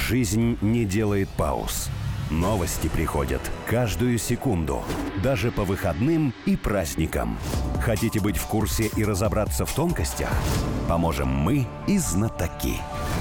Жизнь не делает пауз. Новости приходят каждую секунду, даже по выходным и праздникам. Хотите быть в курсе и разобраться в тонкостях? Поможем мы и знатоки.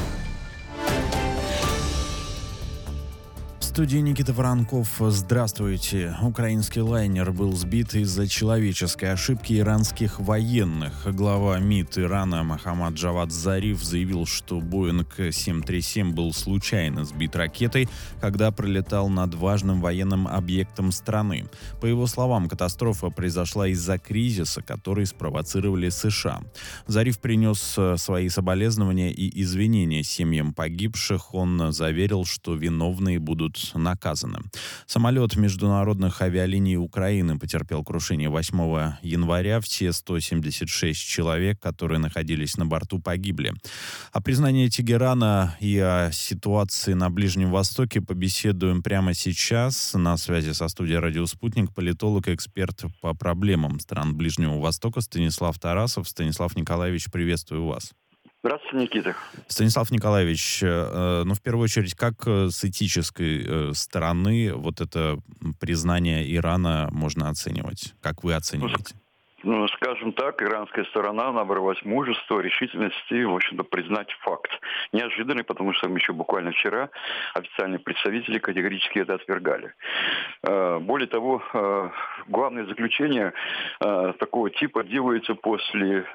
В студии Никита Воронков. Здравствуйте. Украинский лайнер был сбит из-за человеческой ошибки иранских военных. Глава МИД Ирана Мохаммад Джавад Зариф заявил, что Боинг 737 был случайно сбит ракетой, когда пролетал над важным военным объектом страны. По его словам, катастрофа произошла из-за кризиса, который спровоцировали США. Зариф принес свои соболезнования и извинения семьям погибших. Он заверил, что виновные будут наказаны. Самолет международных авиалиний Украины потерпел крушение 8 января. Все 176 человек, которые находились на борту, погибли. О признании Тегерана и о ситуации на Ближнем Востоке побеседуем прямо сейчас. На связи со студией «Радио Спутник» политолог и эксперт по проблемам стран Ближнего Востока Станислав Тарасов. Станислав Николаевич, приветствую вас. Здравствуйте, Никита. Станислав Николаевич, в первую очередь, как с этической стороны вот это признание Ирана можно оценивать? Как вы оцениваете? Скажем так, иранская сторона набралась мужества, решительности, в общем-то, признать факт. Неожиданный, потому что еще буквально вчера официальные представители категорически это отвергали. Более того, главное заключение такого типа делается после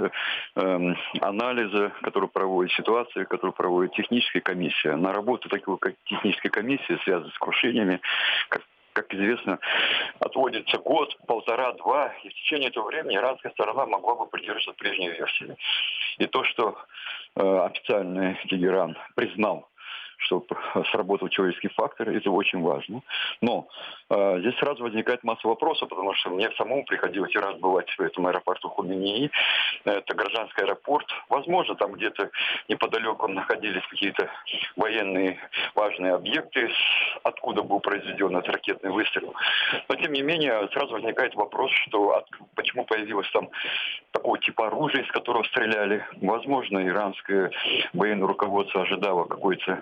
анализа, который проводит ситуации, который проводит техническая комиссия. На работу такой технической комиссии, связанной с крушениями, как известно, отводится год, полтора, два, и в течение этого времени иранская сторона могла бы придерживаться прежней версии. И то, что официальный Тегеран признал, что сработал человеческий фактор, это очень важно. Но здесь сразу возникает масса вопросов, потому что мне самому приходилось раз бывать в этом аэропорту Хомейнии. Это гражданский аэропорт. Возможно, там где-то неподалеку находились какие-то военные важные объекты, откуда был произведен этот ракетный выстрел. Но, тем не менее, сразу возникает вопрос, что почему появилось там такого типа оружия, из которого стреляли. Возможно, иранское военное руководство ожидало какой-то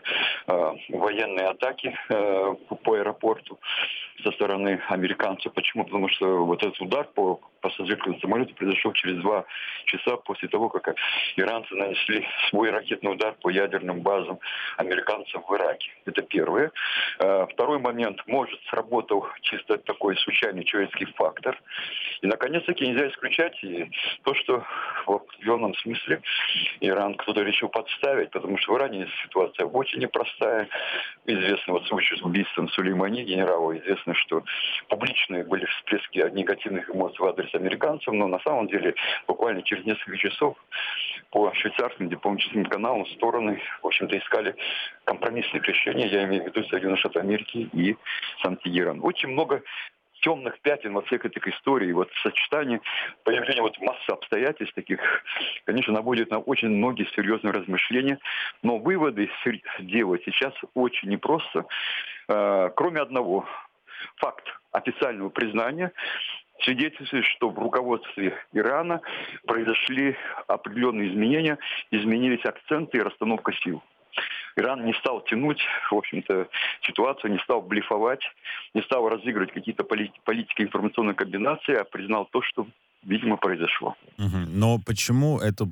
военные атаки по аэропорту со стороны американцев. Почему? Потому что вот этот удар по пассажирскому самолету произошел через 2 часа после того, как иранцы нанесли свой ракетный удар по ядерным базам американцев в Ираке. Это первое. Второй момент. Может, сработал чисто такой случайный человеческий фактор. И, наконец-таки, нельзя исключать и то, что в определенном смысле Иран кто-то решил подставить, потому что в Иране ситуация очень непростая. Известно вот случай с убийством Сулеймани, генерала. Известно, что публичные были всплески негативных эмоций в адрес американцев, но на самом деле буквально через несколько часов по швейцарским дипломатическим каналам стороны, в общем-то, искали компромиссных решений, я имею в виду Соединенные Штаты Америки и сам Тегеран. Очень много темных пятен во всей этой истории. Вот сочетание, появление вот массы обстоятельств таких, конечно, наводит на очень многие серьезные размышления. Но выводы делать сейчас очень непросто. Кроме одного. Факт официального признания свидетельствует, что в руководстве Ирана произошли определенные изменения, изменились акценты и расстановка сил. Иран не стал тянуть, в общем-то, ситуацию, не стал блефовать, не стал разыгрывать какие-то политики информационной комбинации, а признал то, что, видимо, произошло. Но почему это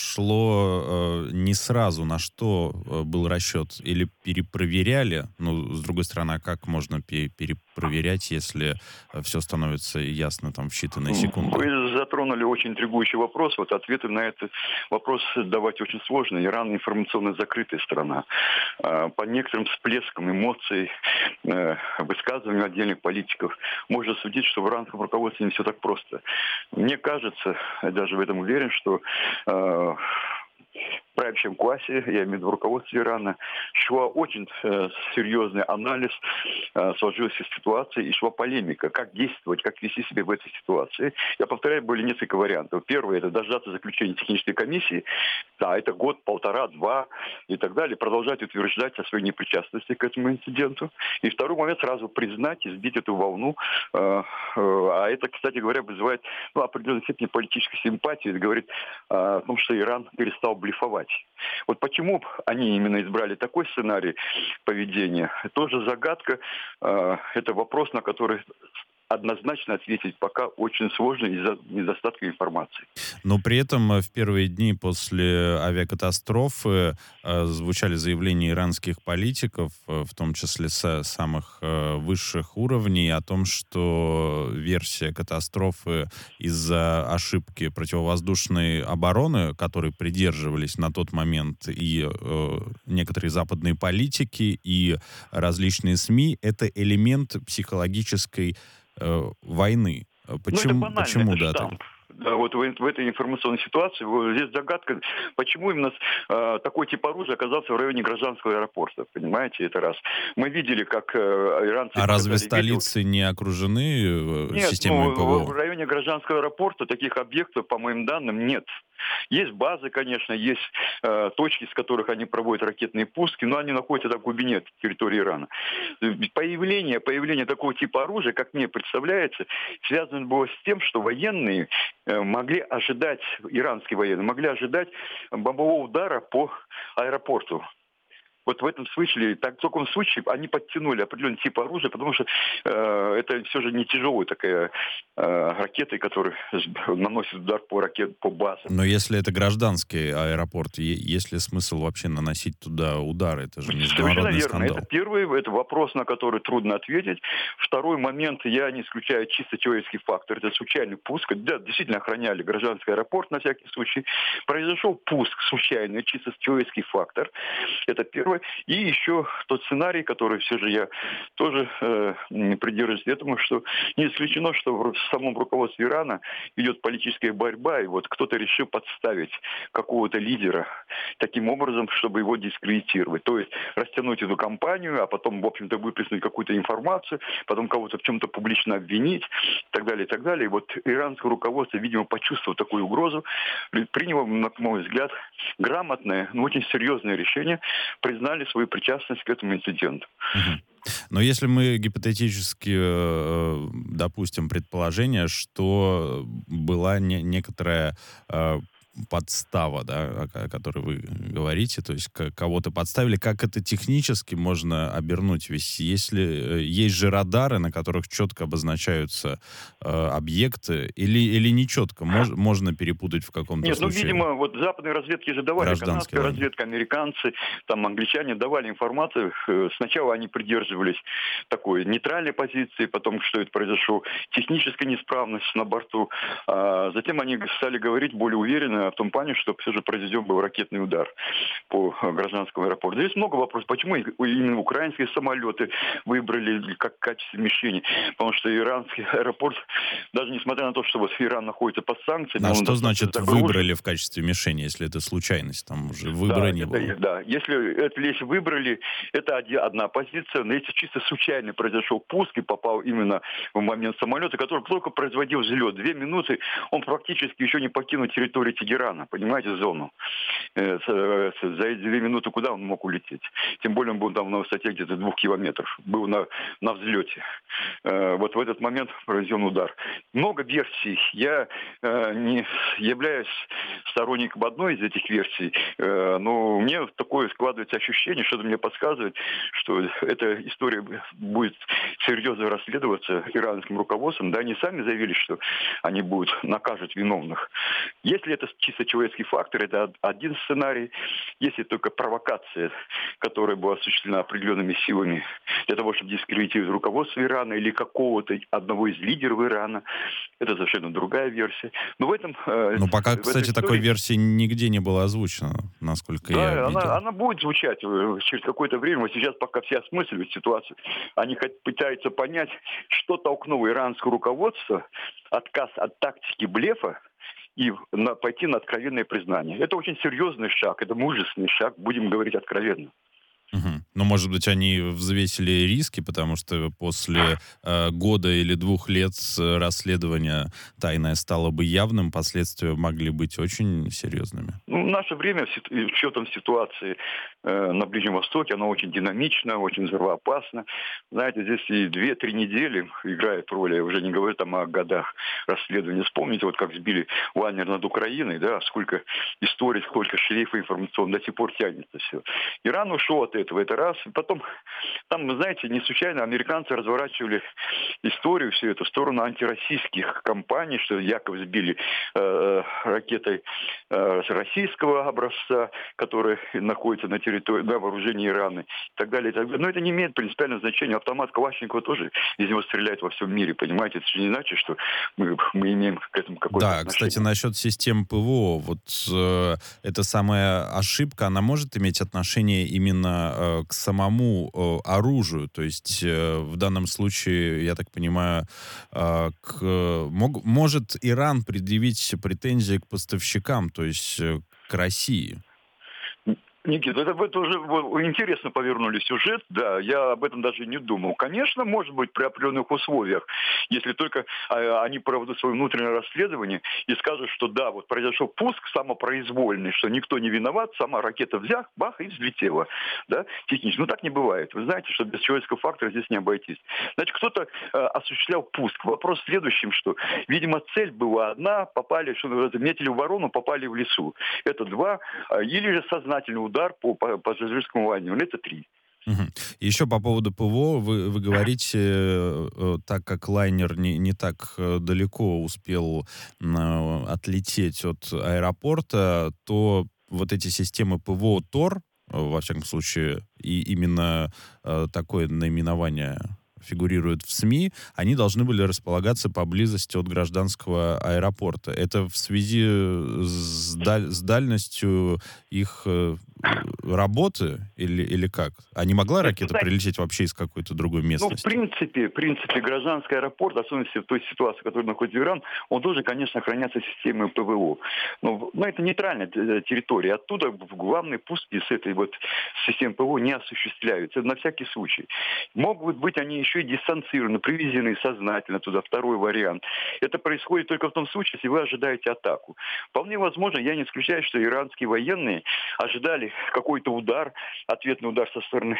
произошло не сразу? На что был расчет? Или перепроверяли? С другой стороны, а как можно перепроверять, если все становится ясно там в считанные секунды? Вы затронули очень интригующий вопрос. Вот ответы на этот вопрос давать очень сложно. Иран информационно закрытая страна. По некоторым всплескам эмоций, высказываниям отдельных политиков можно судить, что в иранском руководстве не все так просто. Мне кажется, я даже в этом уверен, что в правящем классе, я имею в виду в руководстве Ирана, шла очень серьезный анализ сложившейся ситуации и шла полемика, как действовать, как вести себя в этой ситуации. Я повторяю, были несколько вариантов. Первый – это дождаться заключения технической комиссии, да, это год, полтора, два и так далее, продолжать утверждать о своей непричастности к этому инциденту. И второй момент – сразу признать и сбить эту волну. А это, кстати говоря, вызывает определенной степени политической симпатии. Это говорит о том, что Иран перестал блефовать. демократии. Вот почему они именно избрали такой сценарий поведения, тоже загадка. Это вопрос, на который однозначно ответить пока очень сложно из-за недостатка информации. Но при этом в первые дни после авиакатастрофы звучали заявления иранских политиков, в том числе с самых высших уровней, о том, что версия катастрофы из-за ошибки противовоздушной обороны, которой придерживались на тот момент и некоторые западные политики, и различные СМИ, это элемент психологической войны. Почему, это да, так? штамп. Да, вот в этой информационной ситуации здесь загадка, почему именно такой тип оружия оказался в районе гражданского аэропорта. Понимаете, это раз. Мы видели, как иранцы... А разве столицы не окружены Нет, системой ПВО? в районе гражданского аэропорта таких объектов, по моим данным, нет. Есть базы, конечно, есть точки, с которых они проводят ракетные пуски, но они находятся в глубине территории Ирана. Появление такого типа оружия, как мне представляется, связано было с тем, что военные могли ожидать, иранские военные, могли ожидать бомбового удара по аэропорту. Вот в этом случае, в таком случае они подтянули определенный тип оружия, потому что это все же не тяжелая такая ракета, которая наносит удар по базам. Но если это гражданский аэропорт, есть ли смысл вообще наносить туда удары? Это же международный скандал. Это первый, это вопрос, на который трудно ответить. Второй момент, я не исключаю чисто человеческий фактор. Это случайный пуск. Да, действительно охраняли гражданский аэропорт на всякий случай. Произошел пуск случайный, чисто человеческий фактор. Это первое. И еще тот сценарий, который все же я тоже придерживаюсь этому, что не исключено, что в самом руководстве Ирана идет политическая борьба, и вот кто-то решил подставить какого-то лидера таким образом, чтобы его дискредитировать. То есть растянуть эту кампанию, а потом, в общем-то, выплеснуть какую-то информацию, потом кого-то в чем-то публично обвинить, и так далее, и так далее. И вот иранское руководство, видимо, почувствовало такую угрозу, приняло, на мой взгляд, грамотное, но очень серьезное решение, признали свою причастность к этому инциденту. Но если мы гипотетически допустим предположение, что была некоторая подстава, да, о которой вы говорите, то есть кого-то подставили, как это технически можно обернуть? Ведь если есть же радары, на которых четко обозначаются объекты, или не четко, можно перепутать в каком-то случае? Нет, видимо, вот западные разведки же давали, канадская разведка, американцы, там англичане давали информацию. Сначала они придерживались такой нейтральной позиции, потом, что это произошло, техническая неисправность на борту. Затем они стали говорить более уверенно в том плане, что все же произведен был ракетный удар по гражданскому аэропорту. Здесь много вопросов, почему именно украинские самолеты выбрали как качество мишени. Потому что иранский аэропорт, даже несмотря на то, что вот Иран находится под санкциями... А что значит выбрали в качестве мишени, если это случайность? Там уже выбора не было. Да, если выбрали, это одна позиция, но если чисто случайно произошел пуск и попал именно в момент самолета, который только производил взлет, 2 минуты, он практически еще не покинул территорию Тегерана, понимаете, зону. За эти 2 минуты куда он мог улететь? Тем более он был там на высоте где-то 2 километров, был на взлете. Вот в этот момент произведен удар. Много версий. Я не являюсь сторонником одной из этих версий, но у меня такое складывается ощущение, что-то мне подсказывает, что эта история будет серьезно расследоваться иранским руководством. Да, они сами заявили, что они накажут виновных. Если это чисто человеческий фактор, это один сценарий. Если только провокация, которая была осуществлена определенными силами для того, чтобы дискредитировать руководство Ирана или какого-то одного из лидеров Ирана, это совершенно другая версия. Но в этом... Но пока, кстати, такой версии нигде не было озвучено, насколько я видел. Она будет звучать через какое-то время. Вот сейчас пока все осмысливают ситуацию. Они пытаются понять, что толкнуло иранское руководство, отказ от тактики блефа, и пойти на откровенное признание. Это очень серьезный шаг, это мужественный шаг, будем говорить откровенно. Но, может быть, они взвесили риски, потому что после года или 2 лет расследования тайное стало бы явным, последствия могли быть очень серьезными. Ну, в наше время, с учетом ситуации на Ближнем Востоке, оно очень динамично, очень взрывоопасно. Знаете, здесь и 2-3 недели играет роль, я уже не говорю там о годах расследования. Вспомните, вот как сбили лайнер над Украиной, да, сколько историй, сколько шлейфа информационных до сих пор тянется все. Иран ушел от этого, это раз. И потом, там, вы знаете, не случайно американцы разворачивали историю всю эту в сторону антироссийских компаний, что якобы сбили ракетой российского образца, которая находится на территории, на вооружении Ирана, и так далее, и так далее. Но это не имеет принципиального значения. Автомат Калашникова тоже из него стреляет во всем мире, понимаете? Это же не значит, что мы имеем к этому какое-то Да, отношение. кстати, насчет систем ПВО, вот эта самая ошибка, она может иметь отношение именно к самому оружию, то есть в данном случае, я так понимаю, может Иран предъявить претензии к поставщикам, то есть к России? Никита, это уже интересно повернули сюжет, да, я об этом даже не думал. Конечно, может быть, при определенных условиях, если только они проведут свое внутреннее расследование и скажут, что да, вот произошел пуск самопроизвольный, что никто не виноват, сама ракета взяла, бах, и взлетела, да, технически. Но так не бывает. Вы знаете, что без человеческого фактора здесь не обойтись. Значит, кто-то осуществлял пуск. Вопрос в следующем, что, видимо, цель была одна, попали, что метили в ворону, попали в лесу. Это 2, или же сознательный удар по пассажирскому лайнеру. Это 3. Еще по поводу ПВО, вы говорите, так как лайнер не так далеко успел отлететь от аэропорта, то вот эти системы ПВО ТОР, во всяком случае, и именно такое наименование фигурируют в СМИ, они должны были располагаться поблизости от гражданского аэропорта. Это в связи с дальностью их работы или как? А не могла ракета прилететь вообще из какой-то другой местности? Ну, в принципе, гражданский аэропорт, особенно в той ситуации, в которой находится Иран, он должен, конечно, охраняться системой ПВО. Но это нейтральная территория. Оттуда главные пуски с этой вот системы ПВО не осуществляются. Это на всякий случай. Могут быть они еще и дистанцированы, привезены сознательно туда. Второй вариант. Это происходит только в том случае, если вы ожидаете атаку. Вполне возможно, я не исключаю, что иранские военные ожидали какой-то удар, ответный удар со стороны,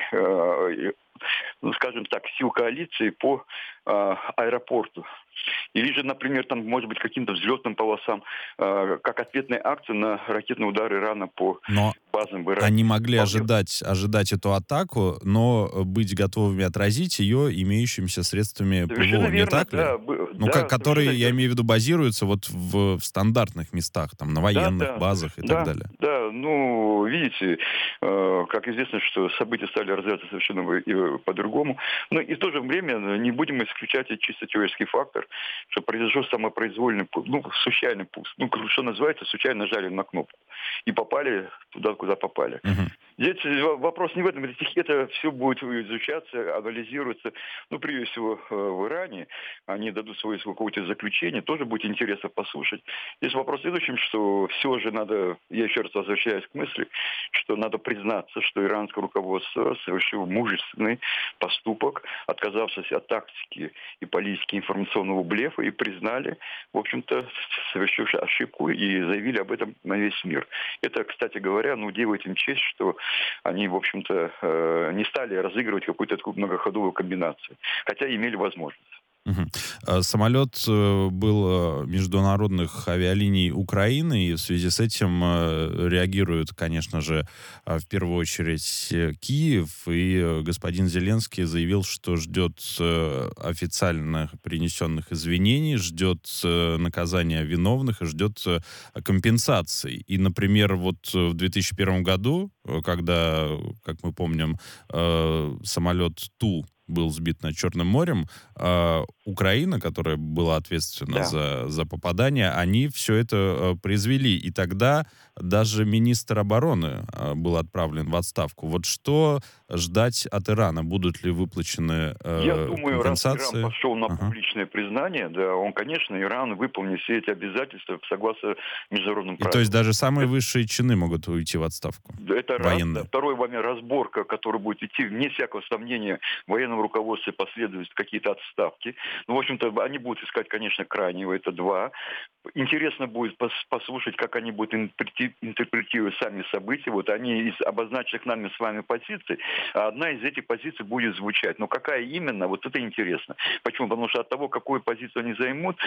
скажем так, сил коалиции по аэропорту. Или же, например, там, может быть, каким-то взлетным полосам, как ответная акция на ракетный удар Ирана по базам в Иране. Они могли ожидать эту атаку, но быть готовыми отразить ее имеющимися средствами ПВО, не так ли? Которые, я имею в виду, базируются вот в стандартных местах, там, на военных базах и так далее. Да, видите, как известно, что события стали развиваться совершенно по-другому. Но и в то же время не будем исключать и чисто человеческий фактор, что произошел самопроизвольный, случайный пуск. Что называется, случайно нажали на кнопку. И попали туда, куда попали. Здесь вопрос не в этом. Это все будет изучаться, анализироваться. Прежде всего, в Иране. Они дадут свое какое-то заключение. Тоже будет интересно послушать. Здесь вопрос в следующем, что все же надо, я еще раз возвращаюсь к мысли, что надо признаться, что иранское руководство совершило мужественный поступок, отказавшись от тактики и политики информационного блефа, и признали, в общем-то, совершившую ошибку и заявили об этом на весь мир. Это, кстати говоря, делает им честь, что они, в общем-то, не стали разыгрывать какую-то такую многоходовую комбинацию, хотя имели возможность. Самолет был международных авиалиний Украины, и в связи с этим реагирует, конечно же, в первую очередь Киев, и господин Зеленский заявил, что ждет официально принесенных извинений, ждет наказания виновных и ждет компенсаций. И, например, вот в 2001 году, когда, как мы помним, самолет Ту был сбит над Черным морем, Украина, которая была ответственна Да. за попадание, они все это произвели. И тогда даже министр обороны был отправлен в отставку. Вот что ждать от Ирана? Будут ли выплачены Я думаю, раз Иран компенсации? пошел на Ага. публичное признание, да, он, конечно, Иран выполнит все эти обязательства согласно международным И то правилам. есть даже самые высшие чины могут уйти в отставку? Это раз. Да. Военные. Второй момент, разборка, которая будет идти, вне всякого сомнения, в военном руководстве последуют какие-то отставки. Ну, в общем-то, они будут искать, конечно, крайнего, это два. Интересно будет послушать, как они будут интерпретировать сами события. Вот они из обозначенных нами с вами позиций, одна из этих позиций будет звучать. Но какая именно, вот это интересно. Почему? Потому что от того, какую позицию они займут,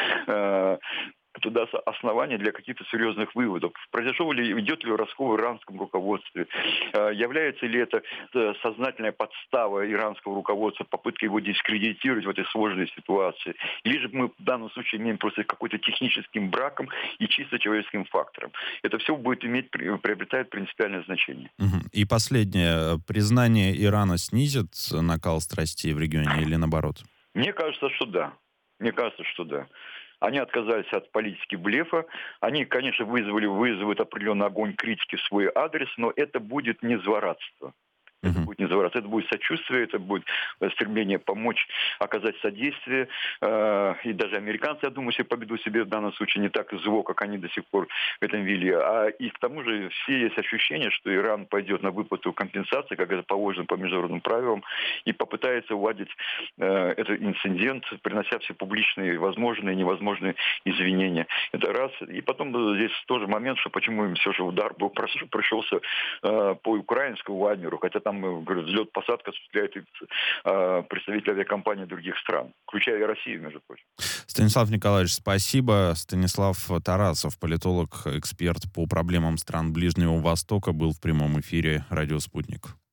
это даст основание для каких-то серьезных выводов. Произошел ли, идет ли раскол в иранском руководстве? Является ли это сознательная подстава иранского руководства, попытка его дискредитировать в этой сложной ситуации? Или же мы в данном случае имеем просто какой-то техническим браком и чисто человеческим фактором? Это все будет приобретает принципиальное значение. И последнее. Признание Ирана снизит накал страстей в регионе или наоборот? Мне кажется, что да. Мне кажется, что да. Они отказались от политики блефа. Они, конечно, вызовут определенный огонь критики в свой адрес, но это будет не злорадство. Это будет не злорадство, это будет сочувствие, это будет стремление помочь, оказать содействие. И даже американцы, я думаю, себе поведут себя в данном случае не так зло, как они до сих пор в этом вели. И к тому же все есть ощущение, что Иран пойдет на выплату компенсации, как это положено по международным правилам, и попытается уладить этот инцидент, принося все публичные возможные и невозможные извинения. Это раз. И потом здесь тоже момент, что почему им все же удар был пришелся по украинскому лайнеру, хотя там, говорю, взлет-посадка осуществляет представители авиакомпаний других стран, включая и Россию, между прочим. Станислав Николаевич, спасибо. Станислав Тарасов, политолог, эксперт по проблемам стран Ближнего Востока, был в прямом эфире «Радио Спутник».